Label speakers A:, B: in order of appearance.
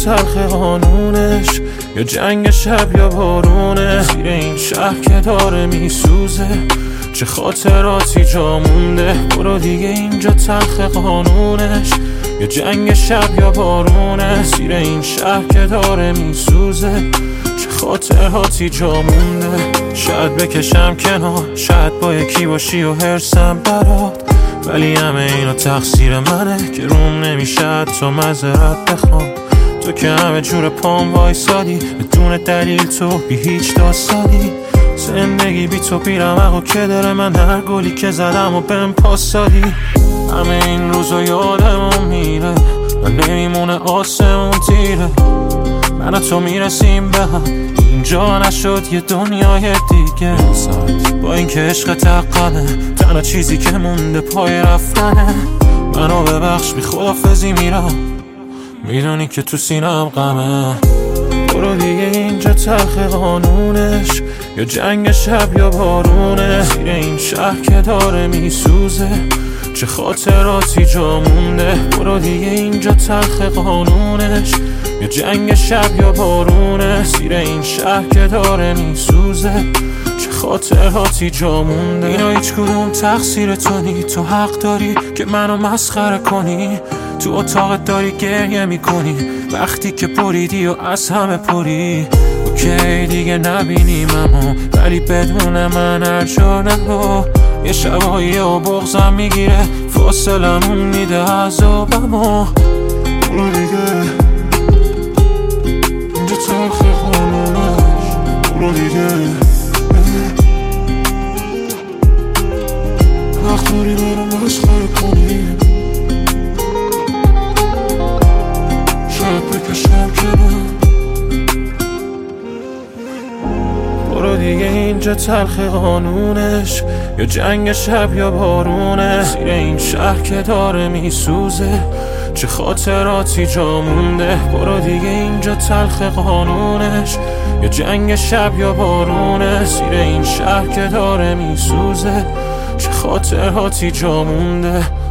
A: تلخ قانونش، یا جنگ شب یا بارونه. زیر این شهر که داره میسوزه، چه خاطراتی جا مونده. برو دیگه اینجا تلخ قانونش، یا جنگ شب یا بارونه. زیر این شهر که داره میسوزه، چه خاطراتی جا مونده. شاید بکشم کنار، شاید با یکی باشی و هرسم برات، ولی همه اینا تقصیر منه که روم نمیشه تو معذرت بخوام. تو که همه جور پام وایسادی، بدون دلیل تو بی هیچ داستانی. زندگی بی تو بیرمق و که داره، من هر گلی که زدم و بهم پاس دادی. همه این روزا یادمون میره و نمیمونه آسمون تیره. من و تو میرسیم به هم، اینجا نشد یه دنیای دیگه. با این که عشق تقمه، تنها چیزی که مونده پای رفتنه. منو ببخش بی خدافزی میرم، میدونی که تو سینم غمه. برو دیگه اینجا تلخ قانونش، یا جنگ شب یا بارونه. زیر این شهر که داره میسوزه، چه خاطراتی جا مونده. برو دیگه اینجا تلخ قانونش، یا جنگ شب یا بارونه. زیر این شهر که داره میسوزه، چه خاطراتی جا مونده. اینا هیچ کدوم تقصیر تو نی، تو حق داری که منو مسخره کنی. تو اتاقت داری گریه میکنی وقتی که پریدی و از همه پری. اوکی دیگه نبینیممو، ولی بدون من هر جا نرو. یه شبایی و بغضم میگیره، فاصلمون میده عذابمو. برو دیگه اینجا تلخ قانونش، برو دیگه وقت داری برم مسخره کنی. شاید بکشم کنم. برو دیگه اینجا تلخ قانونش، یا جنگ شب یا بارونه. زیر این شهر که داره میسوزه، چه خاطراتی جا مونده. برو دیگه اینجا تلخ قانونش، یا جنگ شب یا بارونه. زیر این شهر که داره میسوزه، چه خاطراتی جا مونده.